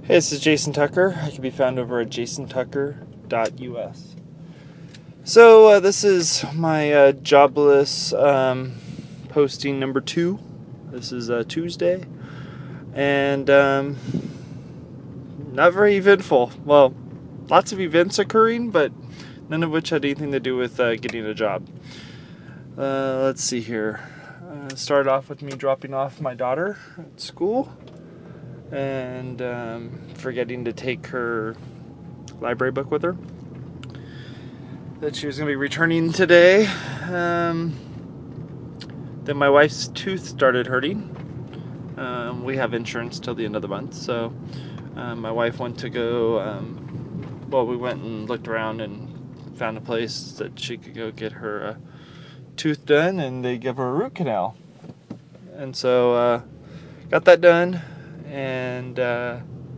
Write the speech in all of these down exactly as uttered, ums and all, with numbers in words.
Hey, this is Jason Tucker. I can be found over at jason tucker dot U S. So uh, this is my uh, jobless um, posting number two. This is uh, Tuesday, and um, not very eventful. Well, lots of events occurring, but none of which had anything to do with uh, getting a job. Uh, let's see here. Uh, started off with me dropping off my daughter at school and um, forgetting to take her library book with her that she was going to be returning today. Um, then my wife's tooth started hurting. Um, we have insurance till the end of the month, so um, my wife went to go, um, well, we went and looked around and found a place that she could go get her uh, tooth done, and they give her a root canal. And so uh, got that done. And uh,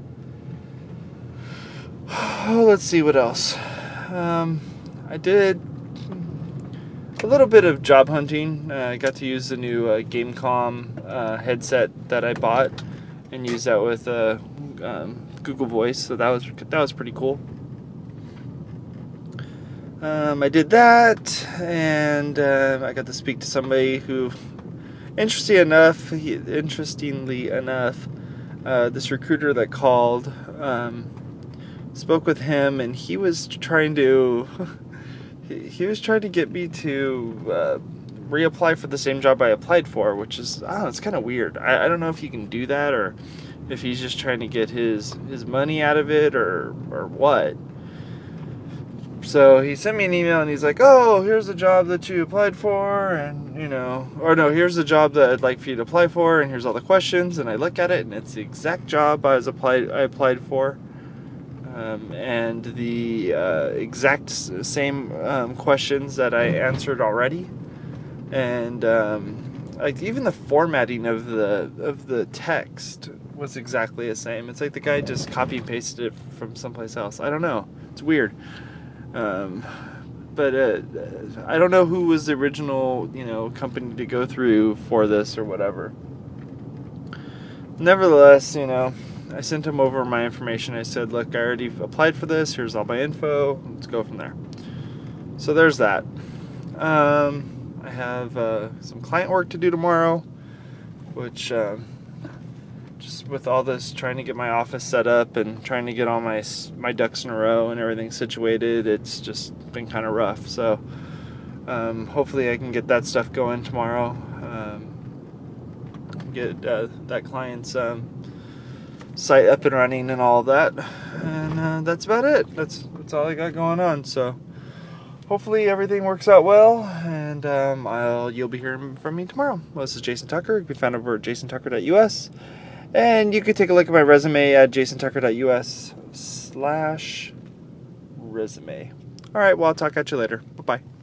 oh, let's see what else. Um, I did a little bit of job hunting. Uh, I got to use the new uh, Gamecom uh, headset that I bought and use that with uh, um, Google Voice. So that was that was pretty cool. Um, I did that, and uh, I got to speak to somebody who, interesting enough, he, interestingly enough. Uh, this recruiter that called, um, spoke with him, and he was trying to, he, he was trying to get me to uh, reapply for the same job I applied for, which is, I don't know, it's kind of weird. I, I don't know if he can do that, or if he's just trying to get his, his money out of it, or, or what. So he sent me an email, and he's like, oh, here's the job that you applied for, and, you know, or no, here's the job that I'd like for you to apply for, and here's all the questions. And I look at it, and it's the exact job I was applied I applied for, um, and the uh, exact same um, questions that I answered already, and um, like even the formatting of the of the text was exactly the same. It's like the guy just copy and pasted it from someplace else. I don't know. It's weird. Um, but uh, I don't know who was the original, you know, company to go through for this or whatever. Nevertheless, you know, I sent him over my information. I said, look, I already applied for this. Here's all my info. Let's go from there. So there's that. Um, I have uh, some client work to do tomorrow, which... Uh, just with all this trying to get my office set up and trying to get all my my ducks in a row and everything situated, it's just been kind of rough. So um, hopefully I can get that stuff going tomorrow. Um, get uh, that client's um, site up and running and all of that. And uh, that's about it. That's that's all I got going on. So hopefully everything works out well, and um, I'll you'll be hearing from me tomorrow. Well, this is Jason Tucker. You can be found over at jason tucker dot U S. And you could take a look at my resume at jason tucker dot U S slash resume. All right, well, I'll talk at you later. Bye-bye.